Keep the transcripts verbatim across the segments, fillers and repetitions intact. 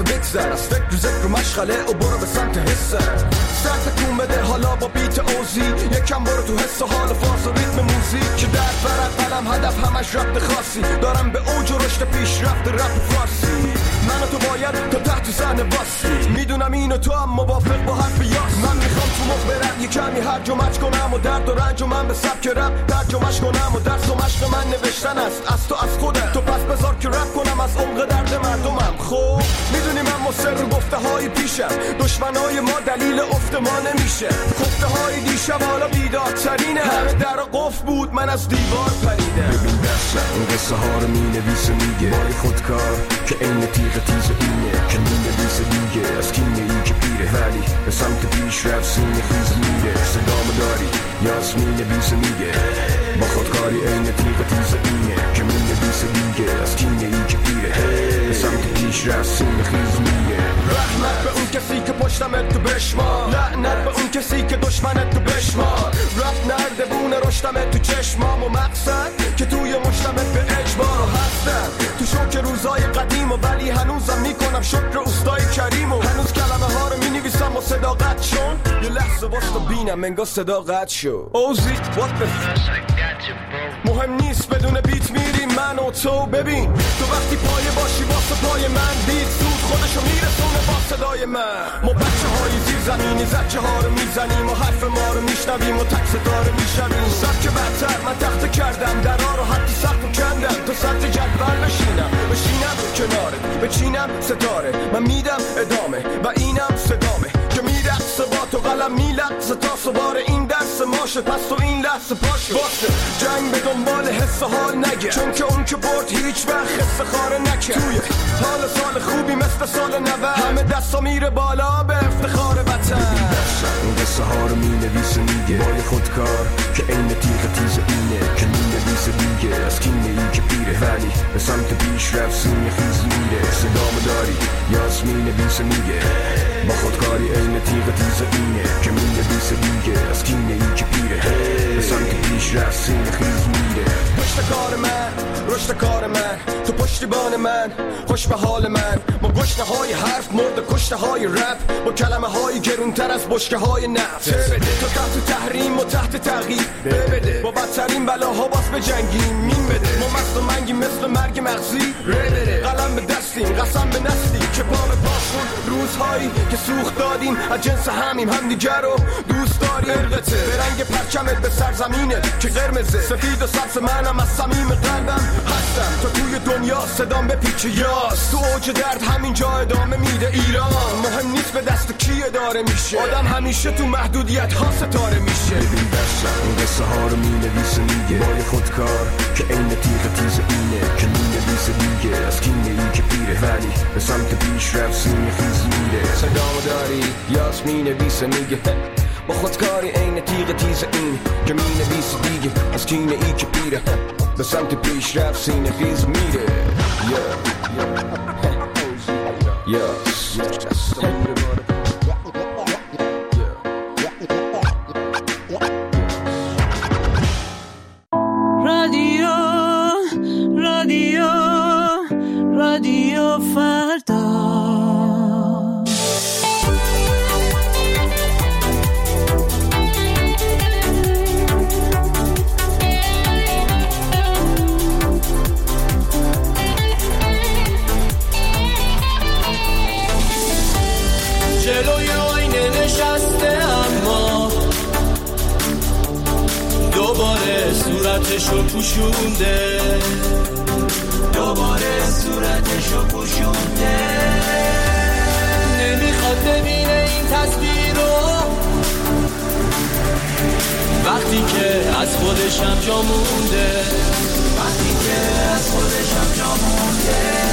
لحظه بگذر از فکر و ذکر و مشغله و برو به سمت حسه. سر تکون بده حالا با بیت اوزی، یکم برو تو حس و حال فاز و ریتم موزیک که درد برد قلم هدف همش ربط خاصی. دارم به اوج و رشد پیش رفت رپ فارسی. من و تو باید تا تحت زن واسی. میدونم اینو تو هم موافق با حرف یاس. من میخوام تو مخ برم یه کمی هرج و مرج کنم و درد و رنج و من به سبک رپ ترجمه‌اش کنم و درس و مشق من نوشتن است از تو از خودت. تو پس بذار که رپ کنم از عمق درد مردمم. خب میدونی من مصر رو گفته های پیشم، دشمنای ما دلیل افت ما نمیشه. خفته های دیشب حالا بیدارترینه، همه در قفل بود من از دیوار پریدم. ببین دستم این قصه ها رو مینویسه میگه بای خودکار که این تیغ تیز اینه که مینویسه دیگه از کینه ای که پیره ولی به سمت پیش رفت سینه خیز میره. صدامو داری یاس مینویسه میگه با خودکاری این تیغ تیز اینه که مینویسه دیگه از کینه ای که پیره به سمت پیش رفت سینه خیز میره. رحمت به اون کسی که پشتمت تو بشمار، لعنت به اون کسی که دشمنت تو بشمار. رفت نرده بونه رشتمت تو چشمام و مقصد که توی مشتمت به اجبار هستم. تو شوک روزای قدیم و ولی هنوزم میکنم شکر اوستای کریم و هنوز کلمه ها رو مینویسم و صداقت شون. یه لحظه واسه بینم انگار صداقت شو. اوزی what the مهم نیست بدون بیت میریم من و تو. ببین تو وقتی پایه باشی واسه پای من بیت زود خودشو میرسونه با صدای من. ما بچه های زیر زمینی زچه ها رو میزنیم و حرف ما رو میشنویم و تک ستاره میشنویم. سبک برتر من تخت کردم درها رو حتی سقف کندم تا سطح جدول بشینم بشینم کناره بچینم ستاره. من میدم ادامه و اینم صدامه که میرقصه با تو قلم میلقصه تا سوار این درس ماشه. پس تو این لحظه پاشه واسه جنگ به دنبال حس حال نگه، چون که اون که برد هیچ وقت حس خاره نکه. توی حال سال خوبی مثل سال نود همه دستا میره بالا به افتخار وطن. این قصه ها رو مینویسه میگه بای خودکار که این تیغ تیز اینه که مینویسه دیگه از کینه ای که پیره ولی به سمت پیش رفت سینه خیز میره. صدامو داری یاس مینویسه میگه با خودکاری این تیغ تیز اینه که مینویسه دیگه از کینه ای که پیره به سمت پیش رفت سینه خیز میره. پشت کار من رشد کار من تو پشتیبان من خوش به حال من. ما گشنه های حرف مرد کشته های رپ با کلمه های گرونتر از بشکه های نفت. تو تحت تحریم و تحت تغییر ببده با بدترین بلاها باز به جنگیم مین بده. ما مست و منگی مثل مرگ مغزی بده قلم به دستیم قسم به نسلی که پا به پاشون روزهایی که سوخت دادیم از جنس همیم همدیگر رو دوست داریم. ارقته به رنگ پرچمت به سرزمینه که قرمزه سفید و سبز منم از صمیم قلبم هستم. تو توی دنیا صدام به پیچ یاس تو اوج درد همینجا ادامه میده. ایران مهم نیست به دست کی اداره میشه، آدم همیشه تو محدودیت ها ستاره میشه. ببین دستم این قصه ها رو مینویسه میگه بای خودکار که این تیغ تیز اینه که مینویسه دیگه از کینه ای که پیره ولی به سمت پیش رفت سینه خیز میره. صدامو داری یاس مینویسه میگه با خودکاری این تیغ تیز این که مینویسه دیگه از کینه ای که پیره به سمت پیش رفت سینه خیز میره. Yes. رادیو رادیو رادیو فردا جلوی آینه نشسته اما دوباره صورتشو پوشونده دوباره صورتشو پوشونده نمیخواد ببینه این تصویر رو وقتی که از خودشم جا مونده وقتی که از خودشم جا مونده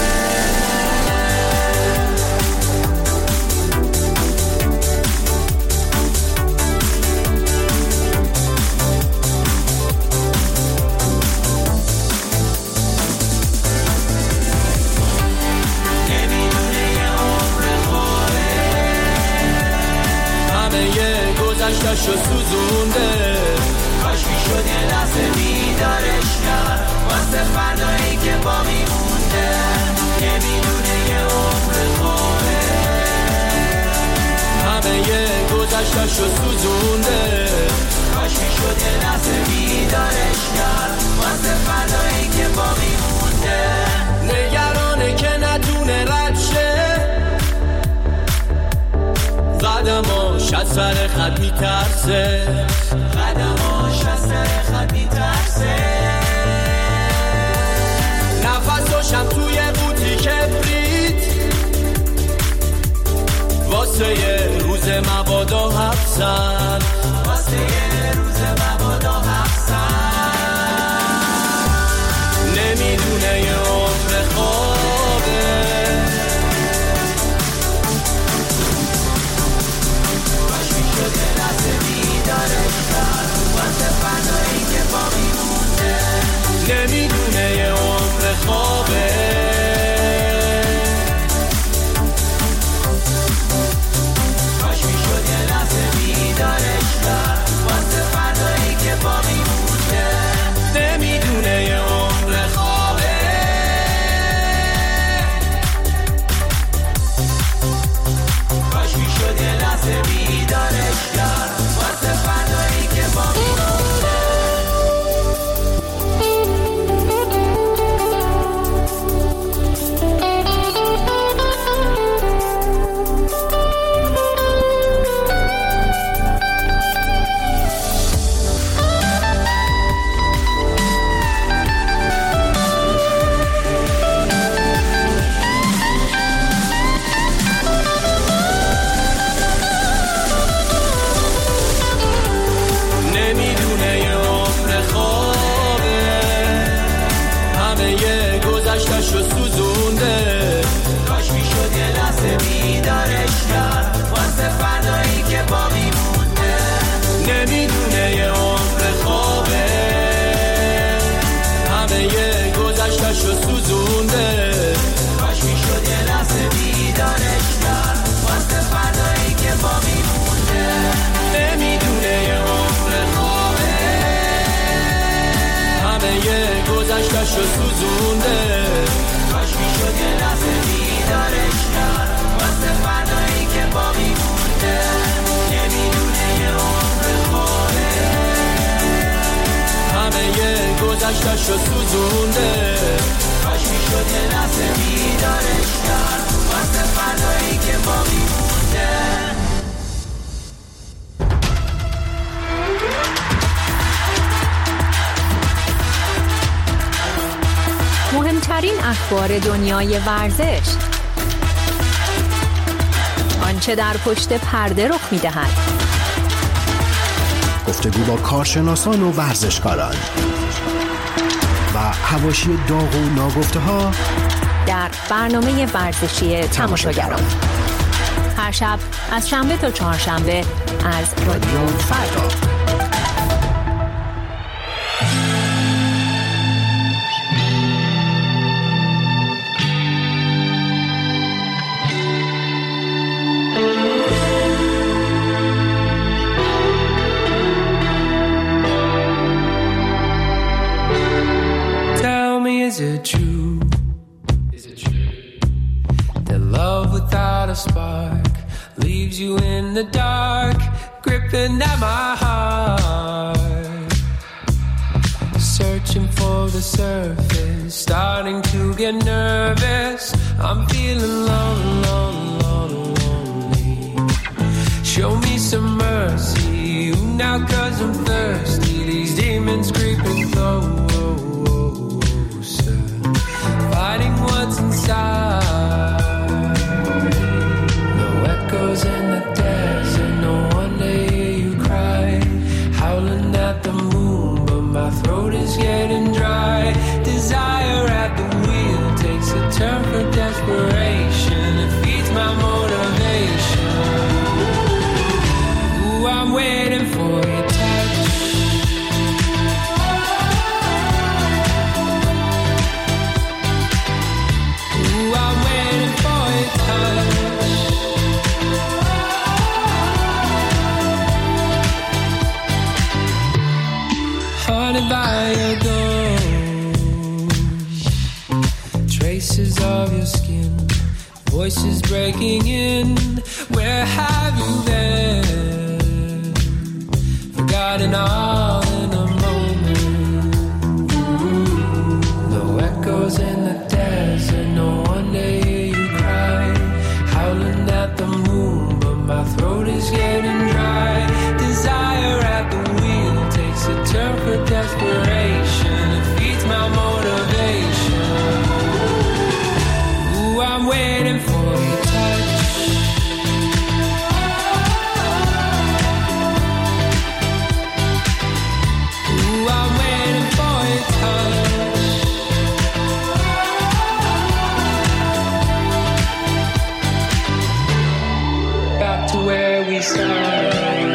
گذشتشو سوزونده کاش میشد یه لحظه بیدارش کرد واسه فردایی که با میمونده نمیدونه یه عمر خوابه، همه یه گذشته‌شو سوزونده. کاش میشد یه لحظه بیدارش کرد واسه فردایی که باقی مونده. نگرانه که نتونه رد شه، قدماش از سر خط میترسه، قدماش از سر خط میترسه. نفساشم توی بوتی کبریت واسه یه روز مبادا حبسن، واسه یه روز مبادا حبسن. نمیدونه یه عمر خوابه، باش میشد یه لحظه بیدارش کرد واسه فردایی که باقی مونده. نمیدونه یه عمر خوابه، باش میشد یه لحظه بیدارش کرد واسه فردایی که باقی مونده. نمیدونه یه عمر خوابه، باش میشد یه لحظه بیدارش کرد واسه فردایی که باقی مونده. گذشته‌شو سوزونده. کاش میشد یه لحظه بیدارش کرد واسه فردایی که باقی مونده. نمیدونه یه عمر خوابه، همه یه گذشته‌شو سوزونده. کاش میشد یه لحظه بیدارش کرد واسه فردایی که باقی مونده. نمیدونه یه عمر خوابه، همه یه گذشته‌شو سوزونده. کاش میشد یه لحظه بیدارش کرد واسه فردایی که باقی مونده. نمیدونه یه عمر خوابه، همه یه گذشته‌شو سوزونده. کاش میشد یه لحظه بیدارش کرد واسه فردایی که باقی مونده. مهمترین اخبار دنیای ورزش، آنچه در پشت پرده رخ می‌دهد، گفتگو با کارشناسان و ورزشکاران و حواشی داغ و ناگفته‌ها در برنامه ورزشی تماشاگران. هر شب از شنبه تا چهارشنبه از رادیو فردا. Is it true? Is it true that love without a spark leaves you in the dark, gripping at my heart, searching for the surface, starting to get nervous. I'm feeling lonely, lonely, lonely, lonely. Show me some mercy now, 'cause I'm thirsty. These demons creeping close, fighting what's inside. No echoes in the desert, no wonder you cry. Howling at the moon, but my throat is getting dry. Desire at the wheel takes a turn for desperation. It feeds my motivation. Ooh, I'm waiting for your touch. I'm thinking, where have you been? Forgotten all in a moment. No echoes in the desert, no one to hear you cry. Howling at the moon, but my throat is getting dry. Desire at the wheel takes a turn for desperation. It feeds my motivation. Ooh, I'm waiting for your touch. Ooh, I'm waiting for your touch. Back to where we started.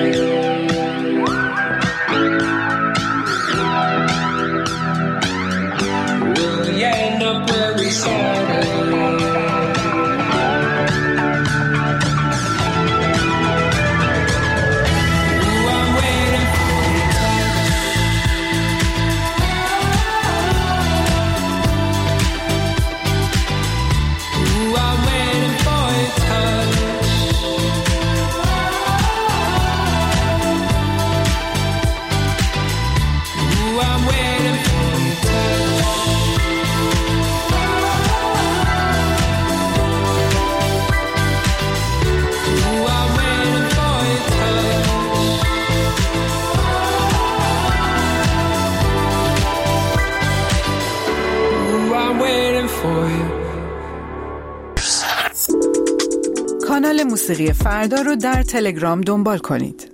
کانال موسیقی فردا رو در تلگرام دنبال کنید.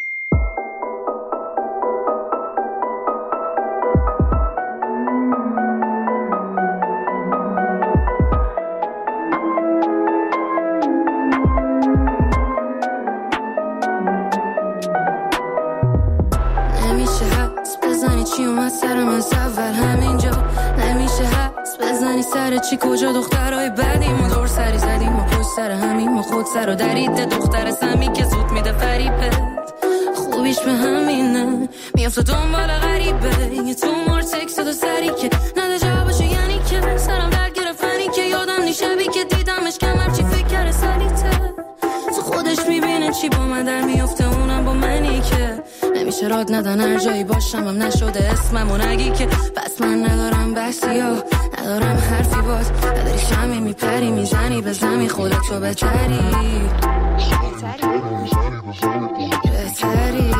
نمیشه حدس بزنی چی اومد سرم از اول همینجا. نمیشه حدس بزنی سر چی کجا دخترهای بدیم و دور سری زدیم و پشت سر همین و خود سر و درید دختر سمی که زود میده فریبت. خوبیش به همینه میافته دنبال غریبه. یه تو مار تکست دو سری که نده جوابشو یعنی که سرم درد گرفتنی که یادم نی شبی که دیدمش کمر چی فکر کرده سلیته. تو خودش میبینه چی با من در میافته اونم با منی که نمیشه راد ندن هر جایی باشم هم نشده اسممو نگی که پس من ندارم بحثی ها ندارم حرفی باز نداری شمی میپری میزنی به زمین خودتو بهتری بهتری.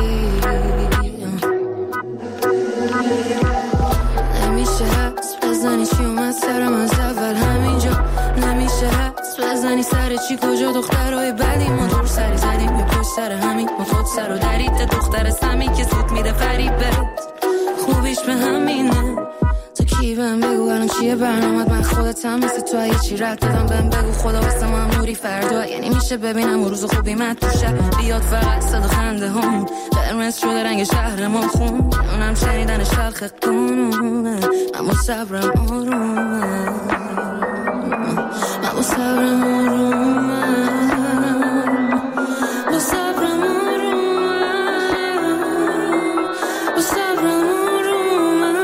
نمیشه حدس بزنی چی اومد سرم از اول همینجا. نمیشه حدس بزنی سر چی کجا دخترهای بدی ما دور سری زدیم یا پشت سر همین ما خود سر و درید دختر سمی که زود میده فریبت. خوبیش به همینه تو کی بهم بگو الان چیه برنامت. من خودتم مثل تو اگه چی رد بدم بهم بگو خدا واسه من نوری فردا. یعنی میشه ببینم روز خوبی من تو شهر بیاد فقط صدا خنده هم قرمز شده رنگ شهرمون خون. اونم شنیدنش خلق قانونه اما صبرم آرومه اما صبرم آرومه با صبرم آرومه با صبرم آرومه.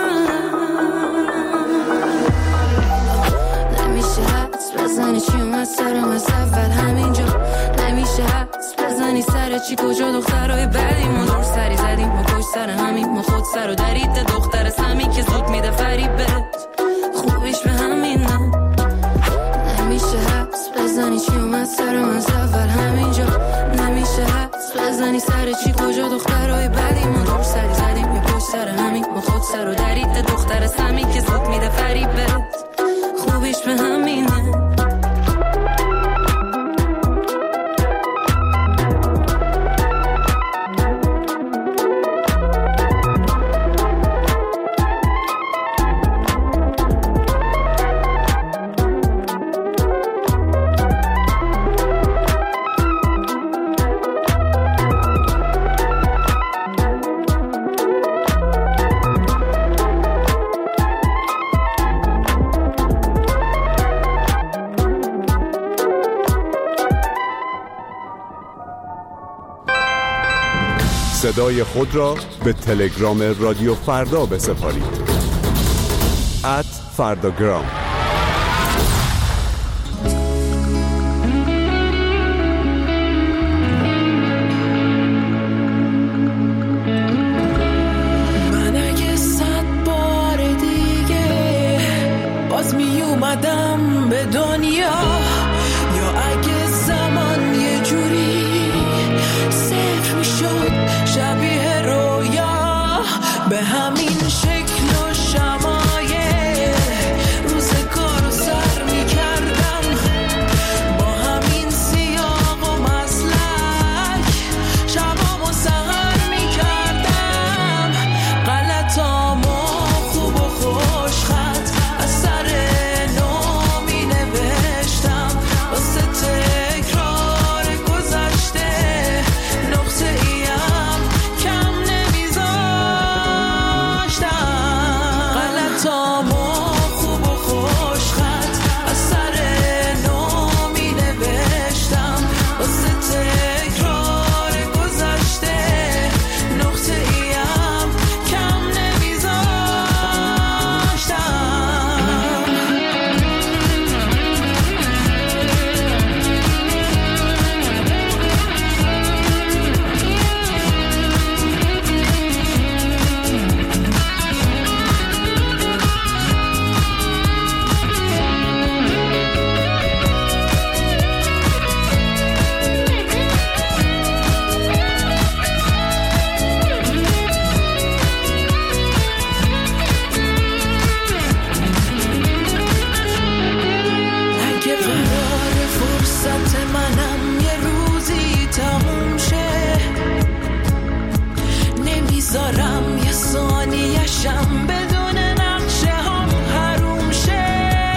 نمیشه حدس بزنی چی اومد سرم از اول همینجا. نمیشه حدس بزنی سر چی کجا دخترهای بدی ما دور سری زدیم ما پشت سر همین ما خود سر و درید دختر سمی که زود میده فریبت. خوبیش به همینه نمیشه حدس بزنی چی اومد سرم از اول همینجا. نمیشه حدس بزنی سر چی کجا دخترهای بدی ما دور سری زدیم یا پشت سر همین ما خود سر و درید دختر سمی که زود میده فریبت. خوبیش به همینه. صدای خود را به تلگرام رادیو فردا بسپارید. ات فرداگرام. میشم بدون نقشه هم حروم شه.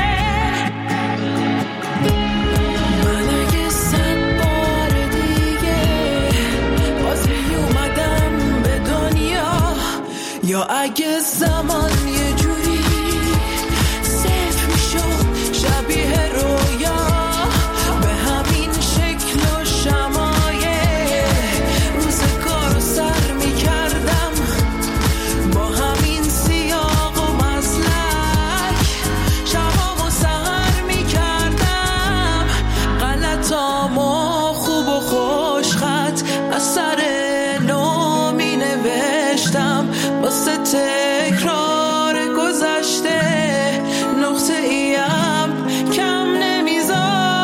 من اگه صد بار دیگه باز میومدم به دنیا، یا اگه زمان یه جوری صفر میشد شبیه رویا، به همین شکل و شمایه روزگار رو سر میکردم، با همین سیاق و مسلک شبام و سهر میکردم، غلطامو خوب و خوش خط از سر نو می نوشتم، واسه تکرار گذشته نقطه ایم کم نمیذاشتم،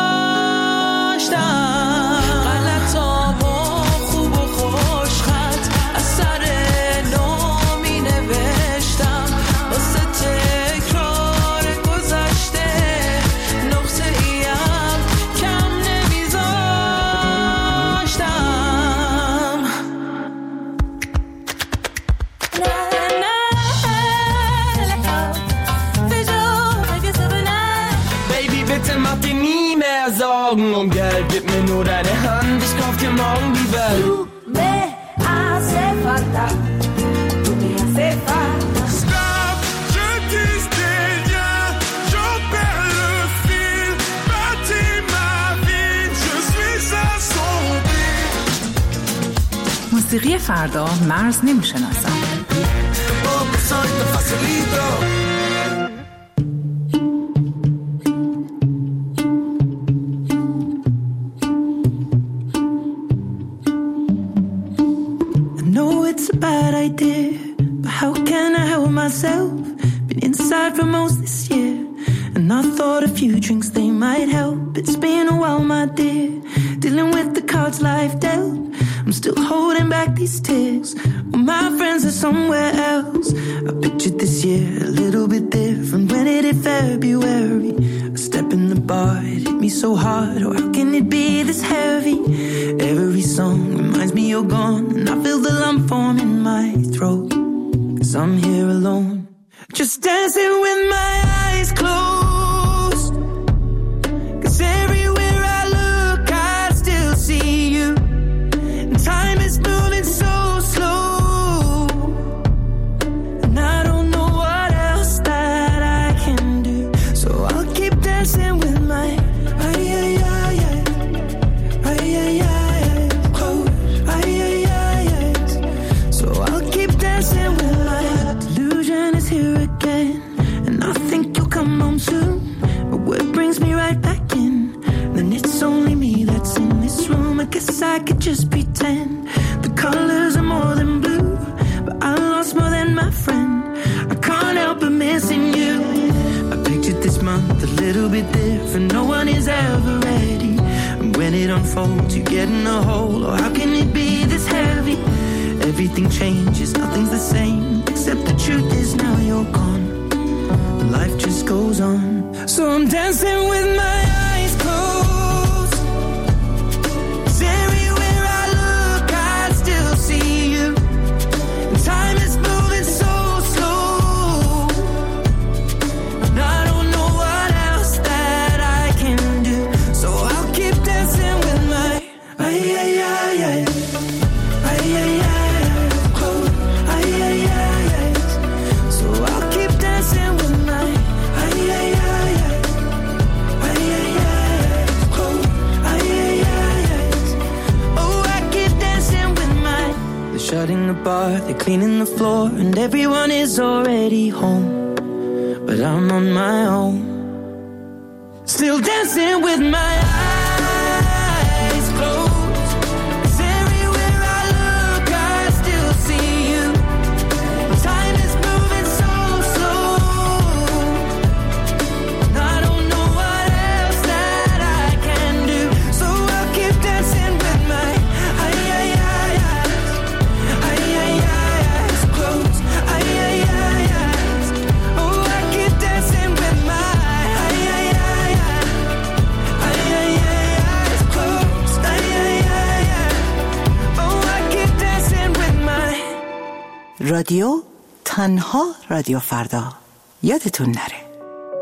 غلطامو خوب و خوش خط از سر نو می نوشتم، واسه تکرار گذشته نقطه ایم کم نمیذاشتم. Baby, bitte mach dir nie mehr Sorgen um Geld, gib mir nur deine Hand, ich kauf dir morgen die Welt. Du me hace falta, tu me hace falta. Stop, je dis des liens, j'en perds le fil, bâtis ma vie, je suis assombri. موسیقی فردا مرز نمیشناسم. Poco solito facilito. I know it's a bad idea, but how can I help myself? Been inside for most this year, and I thought a few drinks they might help. It's been a while, my dear, dealing with the cards life dealt. I'm still holding back these tears, well, my friends are somewhere else. I pictured this year a little bit different. When it hit February, a step in the bar, it hit me so hard. Oh, how can it be this heavy? Every song reminds me you're gone, and I feel the lump form in my throat, 'cause I'm here alone, just dancing with my eyes closed. 'Cause everywhere I look I still see you, and time is moving so slow, and I don't know what else that I can do, so I'll keep dancing with my ay ay ay ay ay ay ay close ay ay ay ay. So I'll keep dancing with my delusion is here again, and I think you'll come home soon, but what brings me right back in? Then it's only me that's in this room. I guess I could just pretend the colors are more than blue, but I lost more than my friend. I can't help but missing you. I pictured this month a little bit different. No one is ever ready, and when it unfolds you get in a hole. Oh, how can it be this heavy? Everything changes, nothing's the same, except the truth is now you're gone. Life just goes on, so I'm dancing with my eyes closed. 'Cause everywhere I look I still see you, and time is moving so slow, and I don't know what else that I can do, so I'll keep dancing with my ay ay ay ay ay ay ay close ay ay ay ay. So I'll keep dancing with my ay ay ay ay ay ay ay close ay ay ay ay. Oh, I keep dancing with my. They're shutting the bar, they're cleaning the floor, and everyone is already home, but I'm on my own, still dancing with my eyes closed. 'Cause everywhere I look I still see you, time is moving so slow, and I don't know what else that I can do, so I'll keep dancing with my ay ay ay ay ay ay ay close ay ay ay ay. Oh, I keep dancing with my ay ay ay ay ay ay ay close ay ay ay ay. Oh, I keep dancing with my. رادیو تنها رادیو فردا یادتون نره.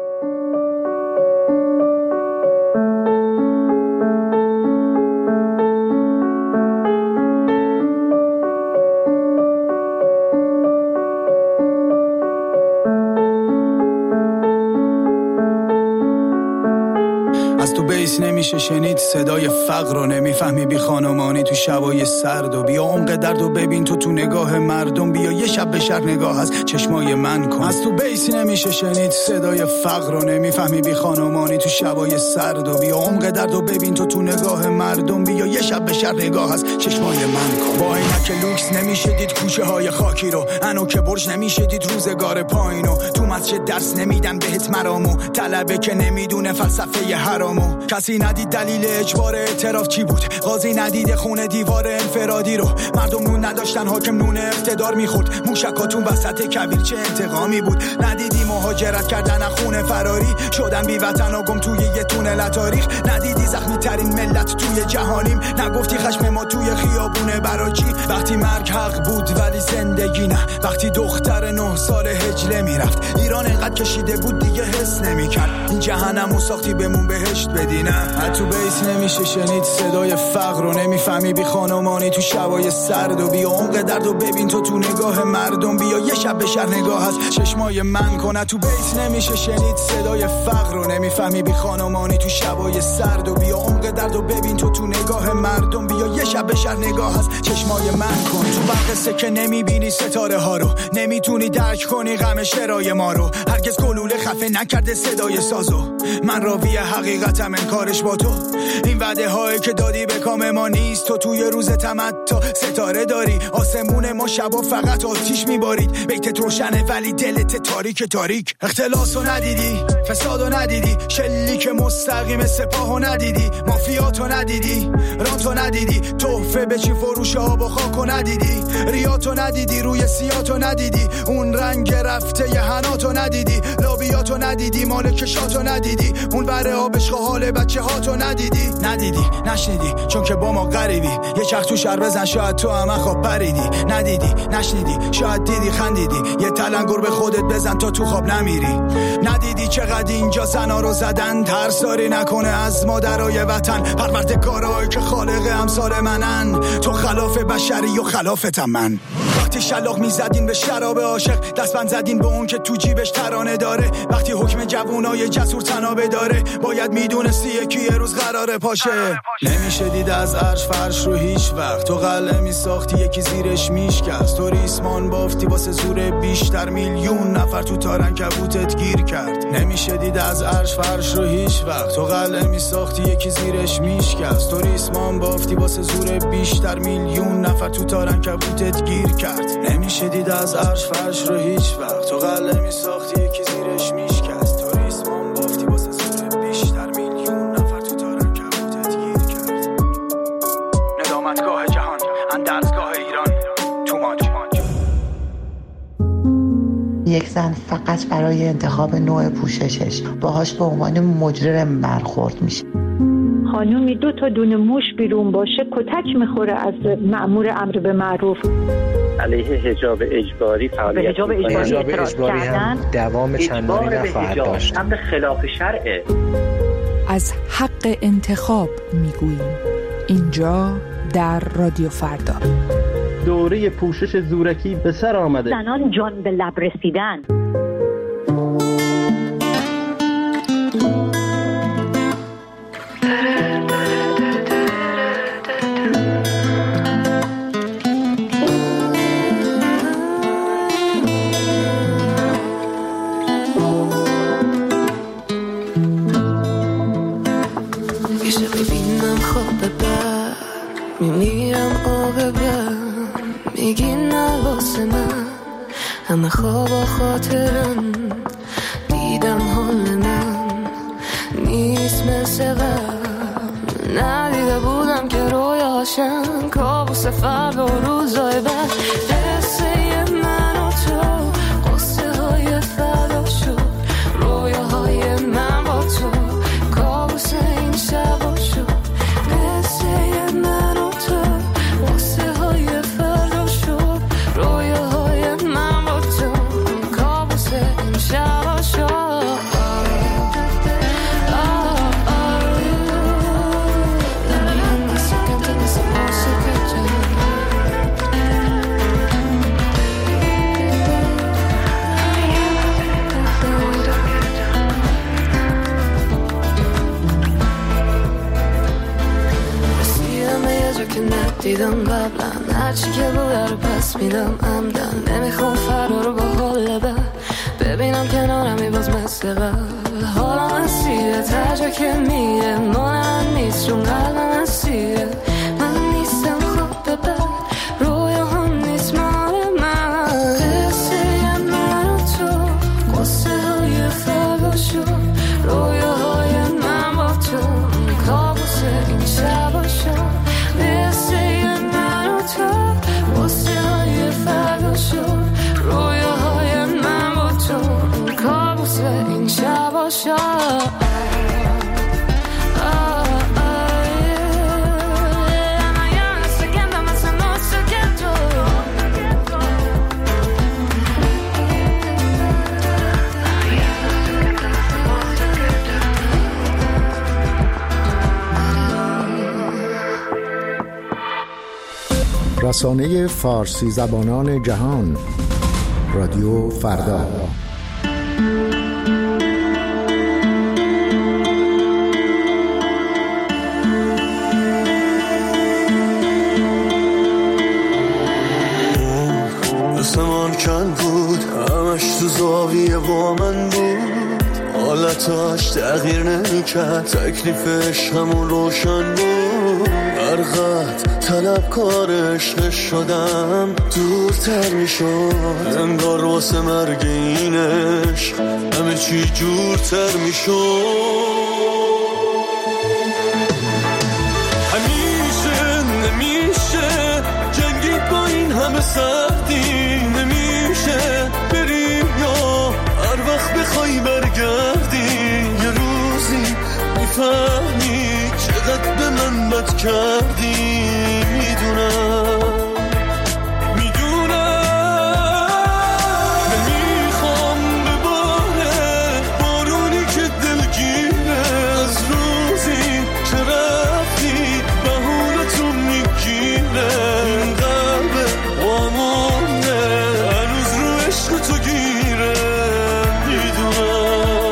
نمیشه شنید صدای فقر رو، نمیفهمی بی خانمانی تو شبای سرد و بیا عمق درد و ببین تو تو نگاه مردم، بیا یه شب به شهر نگاه از چشمای من کن. از تو بیس نمیشه شنید صدای فقر رو، نمیفهمی بی خانمانی تو شبای سرد و بیا عمق درد و ببین تو تو نگاه مردم، بیا یه شب به شهر نگاه از چشمای من کن. با عینک لوکس نمیشه دید کوچه های خاکی رو، انوک برج نمیشه دید روزگار پایینو، تو مسجد درس نمیدن بهت مرامو، طلبه که نمیدونه فلسفه حرامو، کسی ندید دلیل اجبار اعتراف چی بود، قاضی ندید خونه دیوار انفرادی رو، مردم نون نداشتن حاکم نون اقتدار میخورد، موشکاتون وسط کویر چه انتقامی بود، ندیدی مهاجرت کردن از خونه فراری شدن بی وطن و گم توی یه تونل تاریخ، ندیدی زخمی ترین ملت توی جهانیم، نگفتی خشم ما توی خیابونه براچی، وقتی مرگ حق بود ولی زندگی نه، وقتی دختر نه سال هجله میرفت، ایران انقدر کشیده بود دیگه حس نمیکرد، این جهنمو ساختی بمون بهشت بدی نه. تو بیس نمیشه شنید صدای فقر رو، نمیفهمی بی خانمانی تو شبای سرد و بیا عمق درد و ببین تو تو نگاه مردم، بیا یه شب به شهر نگاه از چشمای من کن. تو بیس نمیشه شنید صدای فقر رو، نمیفهمی بی خانمانی تو شبای سرد و بیا عمق درد و ببین تو تو نگاه مردم، بیا یه شب به شهر نگاه از چشمای من کن. تو وقت که نمیبینی ستاره ها رو، نمیتونی درک کنی غم شرای ما رو، هرگز گلوله خفه نکرده صدای سازو، من راوی حقیقتم انکارش با تو، این وعده هایی که دادی به کام ما نیست، تو توی روز تمتا ستاره داری، آسمون ما شبا فقط آتیش میبارید، بیتت روشنه ولی دلت تاریک تاریک، اختلاسو ندیدی، فسادو ندیدی، شلیک مستقیم سپاهو ندیدی، مافیاتو ندیدی، رانتو ندیدی، تحفه به چی فروشه ها با خاکو ندیدی، ریاتو ندیدی، روی سیاتو ندیدی، اون رنگ رفته ی حناتو ندیدی، لابیاتو ندیدی، مال کشاتو ندیدی، اون بره آبش حال بچه هاتو ندیدی، ندیدی نشنیدی چون که با ما غریبی، یه چرخ تو شهر بزن شاید تو هم خواب پریدی، ندیدی نشنیدی شاید دیدی خندیدی، یه تلنگر به خودت بزن تا تو خواب نمیری، ندیدی چقدر اینجا زنا رو زدن، ترساری نکنه از مادرای وطن، پروردگارایی که خالق امثال منن، تو خلاف بشری و خلافتم من. وقتی شلاق میزدین به شراب عاشق، دستبند زدین به اون که تو جیبش ترانه داره، وقتی حکم جوونای جسور تنابه داره، باید میدونستی یکی یه روز قراره پاشه. نمیشه دید از عرش فرش رو هیچ وقت، تو قلعه میساختی یکی زیرش میشکست، تو ریسمان بافتی واسه زور بیشتر، میلیون نفر تو تارن کبوتت گیر کرد. نمیشه دید از عرش فرش رو هیچ وقت، تو قلعه میساختی یکی زیرش میشکست، تو ریسمان بافتی واسه زور بیشتر، میلیون نفر تو تارن کبوتت گیر کرد. نمیشه دید از عرش فرش رو هیچ وقت، تو قلعه میساختی یکی زیرش میشکست، تو ریسمان بافتی واسه زور بیشتر، میلیون نفر تو تارن کبوتت گیر کرد. ندامتگاه جهان، اندرزگاه ایران، تومان تومان. یک زن فقط برای انتخاب نوع پوششش باهاش به عنوان مجرم برخورد میشه. خانومی دو تا دونه موش بیرون باشه کتک میخوره از مأمور امر به معروف. علیه حجاب اجباری فعالیت حجاب اجباری, حجاب اجباری هم دوام چندانی نفر داشت. امر خلاف شرعه. از حق انتخاب میگوییم اینجا در رادیو فردا. دوره پوشش زورکی به سر آمده. زنان جان به لب رسیدن. میمیرم آب بر میگی نواسه من همه خواب و خاطرم دیدم حال من نیست مثل قبل ندیده بودم که رویاشم کابوس فردا و روزای بعد قصه من و تو قصه های فردا شد رویاهای من با تو کابوس این شبا شد قصه من و تو قصه های فردا شد رویاهای من با تو جا که ندیدم قبلا، هرچی که بوده رو پس میدم عمدن. نمیخوام فردا رو با حال بد ببینم کنارمی باز مثل قبل. حالم اسیره تا جا که میره، مال من نیست چون قلبم اسیره. من نیستم خواب ببر رویا هم نیست مال من. قصه من و تو قصه های فردا شد، رویا های من با تو کابوس این شبا شد. قصه من و تو قصه های فردا شد، رویا های من با تو کابوس این شبا شد. رسانه فارسی زبانان جهان، رادیو فردا. زمان کن بود، همش تو زاویه با من بود، حالتاش تغییر نمیکرد، تکلیفش همون روشن بود. برقت طلبکار عشق شدم، دورتر میشد انگار واسه مرگ اینش همه چی جورتر میشد. همیشه نمیشه جنگید با این همه سردی، نمیشه بری یا هر وقت بخوای برگردی. یه روزی میفهمی چقدر به من بد کردی. میدونم میدونم نمیخوام بباره بارونی که دلگیره، از روزی که رفتی بهونتون میگیره. این قلب وامونه هنوز رو عشق تو گیره. میدونم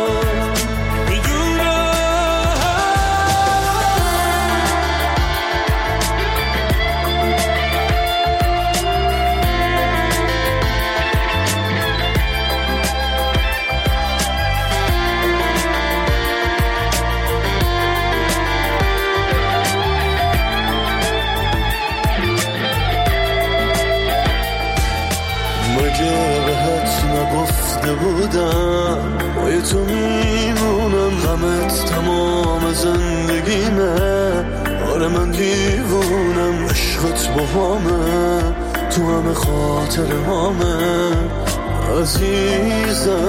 بودم با تو میمونم، غمت تمام زندگیمه. آره من دیوونم، عشقت با همه تو همه خاطر همه عزیزم.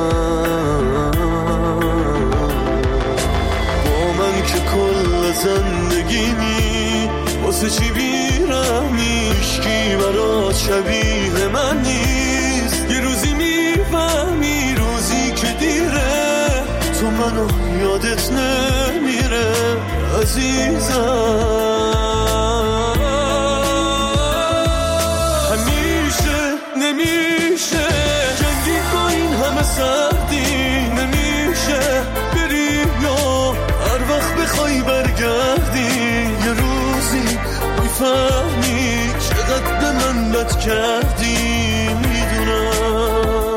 با من که کل زندگیمی واسه چی بیرم میشکی برات شبیه من نیست. یه روزی میفهمی روزی که دیره تو منو یادت نمیره عزیزم. همیشه نمیشه جنگی با این همه سردی، نمیشه بری یا هر وقت بخوای برگردی. یه روزی میفهمی چقدر به من بد کردی. میدونم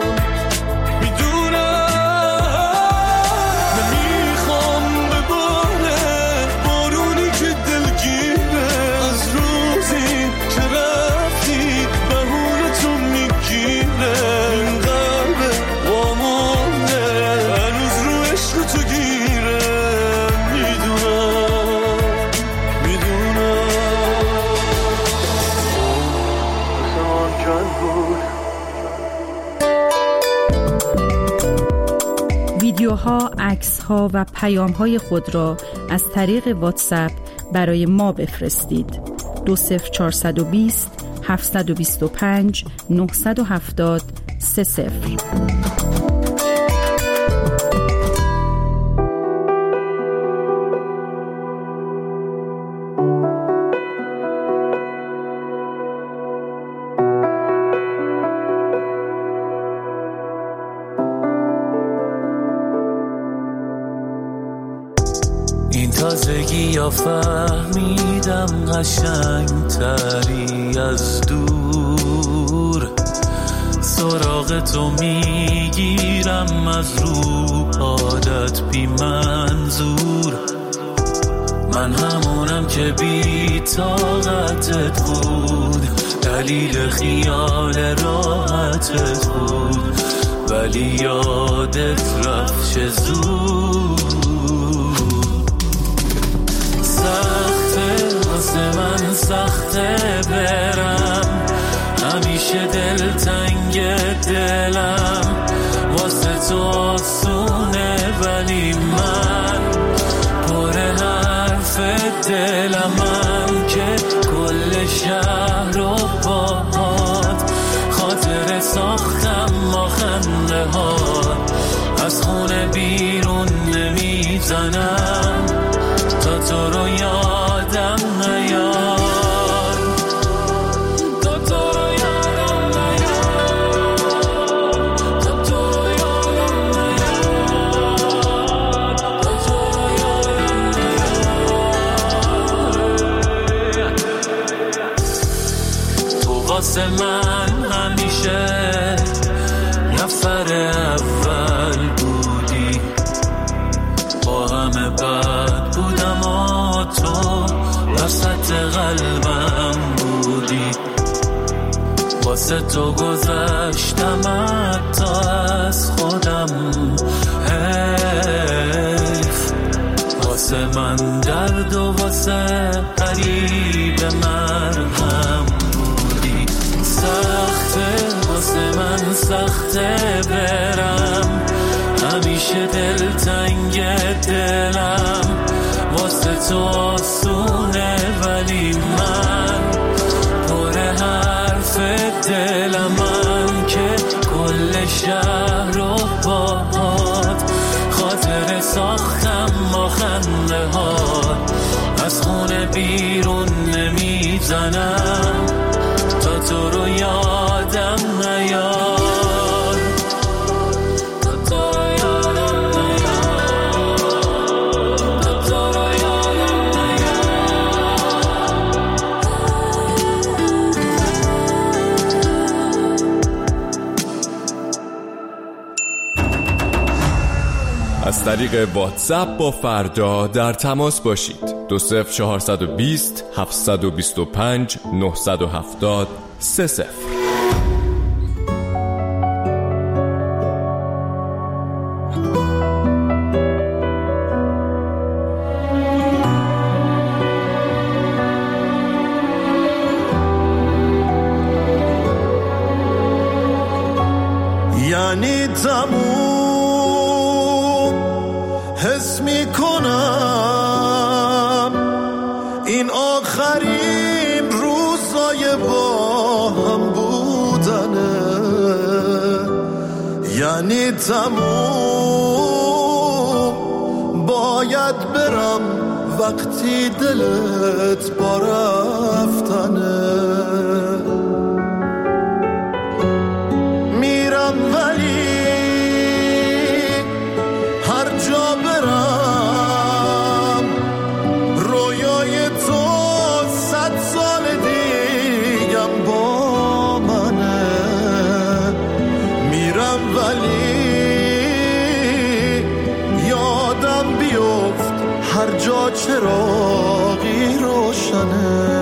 ویدیوها، عکس‌ها و پیام‌های خود را از طریق واتساپ برای ما بفرستید. دو صفر چهارصد و بیست هفتصد و بیست و پنج نهصد و هفتاد سه صفر. تازگی بیا فهمیدم قشنگ تری از دور، سراغ تو میگیرم از رو عادت بی منظور. من همونم که بی طاقتت بود، دلیل خیال راحتت بود، ولی یادت رفت چه زود. سخته واسه من سخته برم، همیشه دل تنگ دلم، واسه تو آسونه ولی من پر حرف دلم. من که کل شهر رو باهات خاطر ساختم ما خنده ها، از خونه بیرون نمیزنم تا تو رو یادم نیاد. واسه من همیشه نفر اول بودی، با همه بد بودم و تو وسط قلبم بودی. واسه تو گذشتم حتی از خودم، حیف واسه من درد و واسه قریب مرهم. سخته واسه من سخته برم، همیشه دل تنگ دلم، واسه تو آسونه ولی من پر حرف دلم. من که کل شهر رو باهات خاطر ساختم ما خنده ها، از خونه بیرون نمیزنم تا تو رو یادم نیاد. از طریق واتساپ با فردا در تماس باشید. دو صفر چهارصد و بیست هفتصد و بیست و پنج نهصد و هفتاد سه صفر. یعنی تموم حس می کنم این آخرین روزای با هم بودنه. یعنی تموم باید برم وقتی دلت با رفتنه. میرم ولی هر جا برم رویای تو صد سال دیگم با منه. میرم ولی یادم بیفت هر جا چراغی روشنه.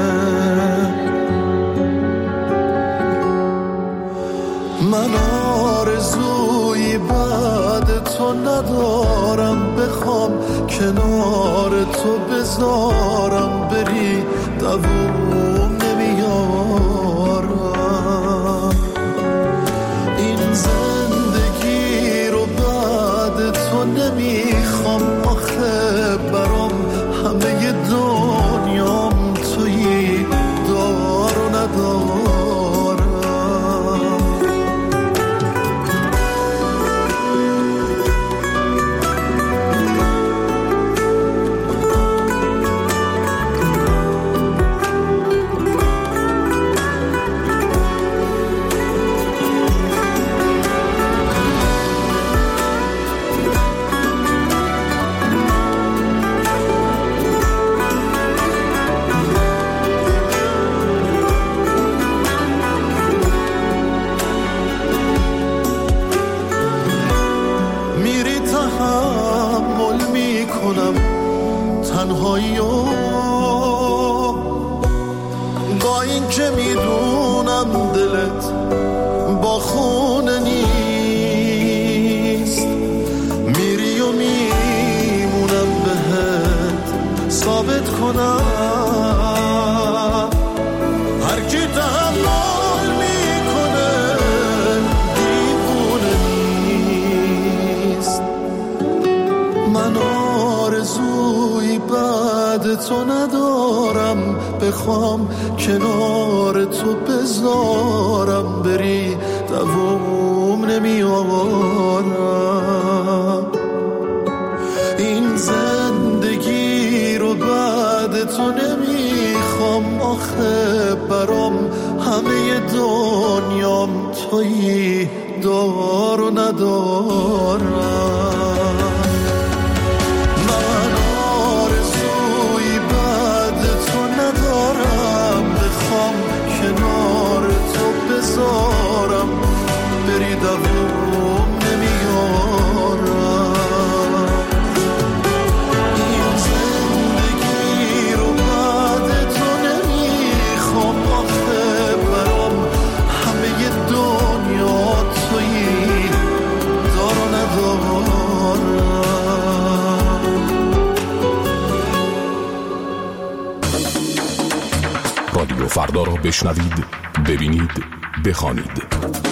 من آرزویی بعد تو ندارم، بخوام کنار تو بذارم بری دووم نمیارم. این زندگی رو بعد تو نمیخوام، آخه برام همه دنیام تویی دار و ندارم. با این که میدونم دلت با خونه نیست، میری و میمونم بهت ثابت کنم هر کی تحمل میکنه دیوونه نیست. من آرزوی بعد تو ندارم، بخوام کنار تو بذارم بری دوام نمیارم. این زندگی رو بعد تو نمیخوام، آخه برام همه دنیام تویی دار و ندارم. کنار تو بذارم بری دوام نمیارم. این زندگی رو بعد تو نمیخوام، آخه برام همه دنیا تویی دار و ندارم. رادیو فردا را بشنوید، ببینید، بخوانید.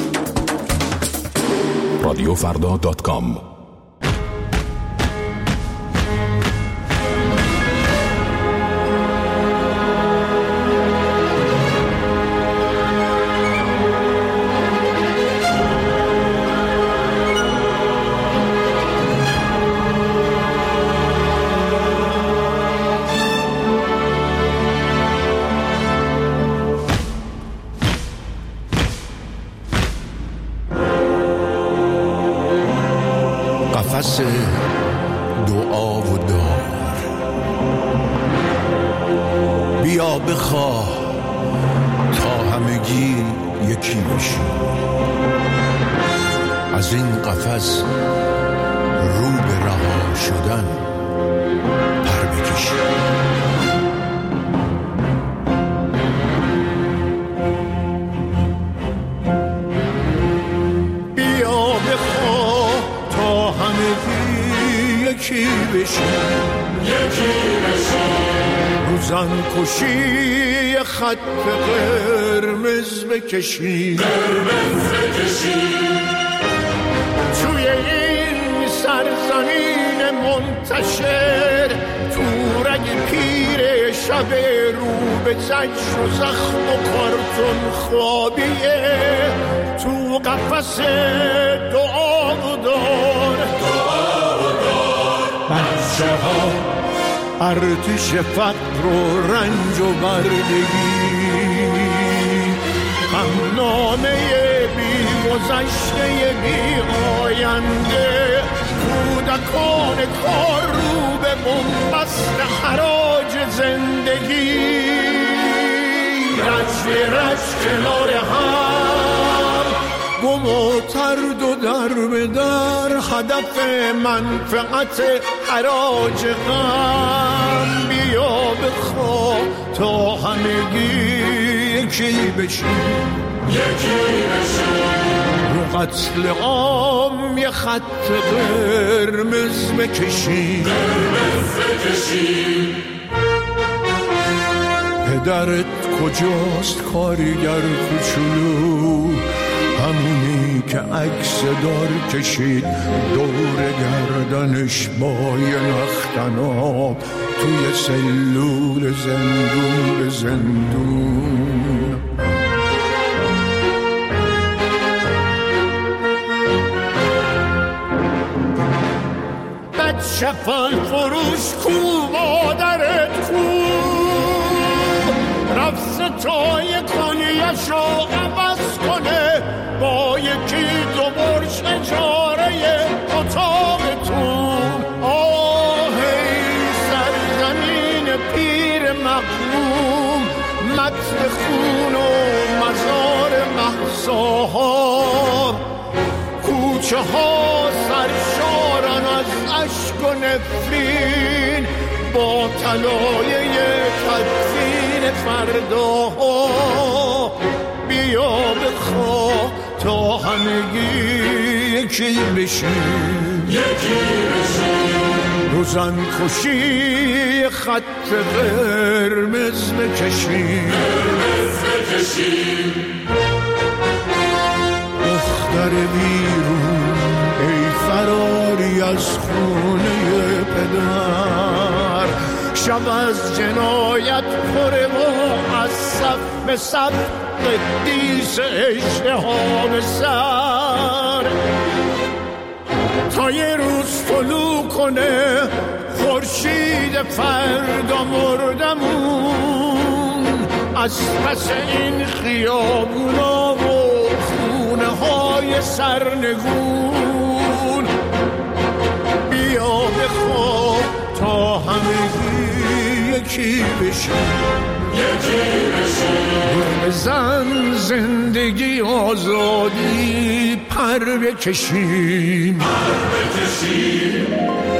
رادیو فردا دات کام. قفس دعا و دار، بیا بخواه تا همگی یکی بشیم. از این قفس رو به رها شدن پر بکشیم. یکی بشیم، یکی بشیم. روزن کشی خط قرمز بکشیم، قرمز بکشیم. توی این سرزمین منتشر، تو رگ پیر شب رو به زجر و زخم و کارتون خوابیه، تو قفس دعا و دار، بچه ها ارتش فقر و رنج و بردگی، هم نامه بی گذشته بی آینده، کودکان کار رو به بنبست حراج زندگی، رج به رج کنار هم، گم و ترد و در به در، هدف منفعت حراج غم. بیا بخواه تا همگی یکی بشیم، یکی بشیم. رو قتل عام یه خط قرمز بکشیم، قرمز بکشیم. پدرت کجاست کارگر کوچولو، همونی که عکس دار کشید دور گردنش با یه نختناب توی سلول زندون به زندون. بچه فال فروش کو، مادرت کو، رفت ستای کنیشو عوض کنه با یکی دو برج اجاره اتاقتون. آه ای سرزمین پیر مغموم، متن خون و مزار مهساها، کوچه ها سرشارن از اشک و نفرین، با طلایه تدفین فرداها بیا بخواه تا همگی یکی بشیم یکی بشیم روزن کشی خط قرمز بکشیم قرمز بکشیم دختر بیرون ای فراری از خونه پدر شب از جنایت پره و از صف به صف قدیس اجتها به سر تا یه روز طلوع کنه خورشید فردا مردمون از پس این خیابونا و خونه های سرنگون بیا بخواه تا همگی یکی بشیم یکی بشیم بزن زندگی آزادی پر بکشیم پر بکشیم